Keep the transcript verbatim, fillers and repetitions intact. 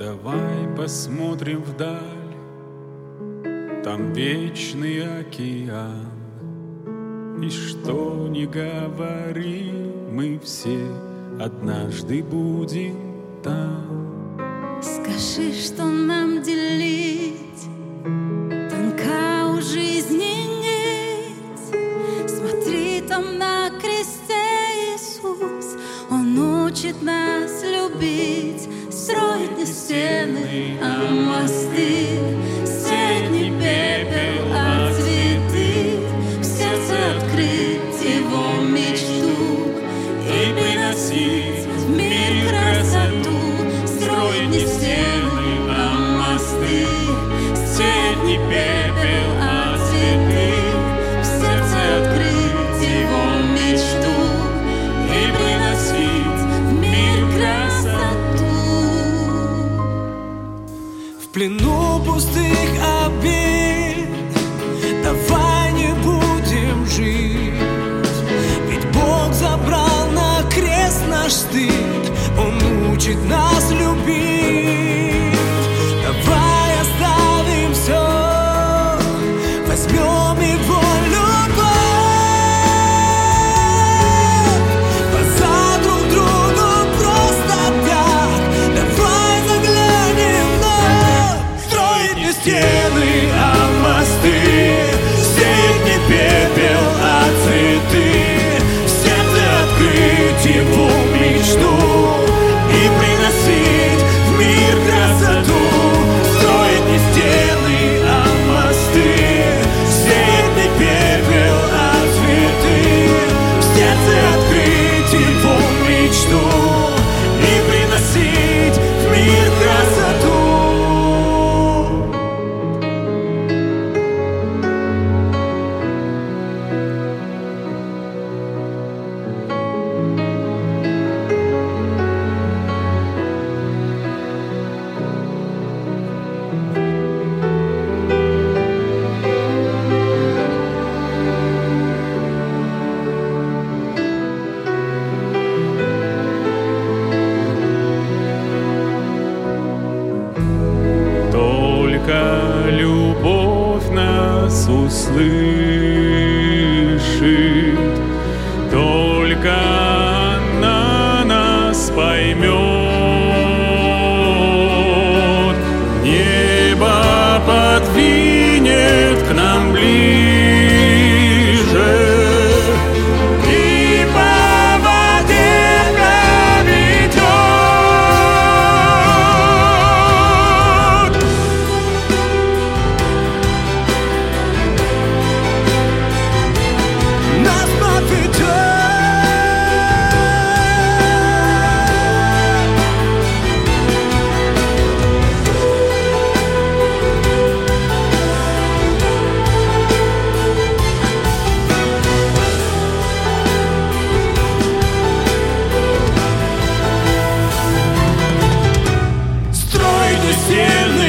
Давай посмотрим вдаль, там вечный океан. И что ни говори, мы все однажды будем там. Скажи, что нам делить, тонка у жизни нить. Смотри, там на кресте Иисус, Он учит нас любить. Строить не стены, а мосты, сеять не пепел, а цветы. В сердце открыть Его мечту и приносить в мир красоту. Строить не стены, а мосты, сеять не пепел, а цветы. В сердце открыть Его мечту и приносить в мир красоту. В плену пустых обид давай не будем жить, ведь Бог забрал на крест наш стыд, Он учит нас любить. Давай оставим все, возьмем Его любовь, глаза друг другу просто так. Давай заглянем вновь. Строить не стены, а мосты, сеять не пепел, а цветы. В сердце открыть Его мечту и приносить в мир красоту. Строить не стены, а мосты, сеять не пепел, а цветы. В сердце открыть Его мечту и приносить в мир красоту. Только любовь нас услышит, только она нас поймет. Небо подвинет к нам ближе и по воде проведет. Нас подведет. Строить не стены,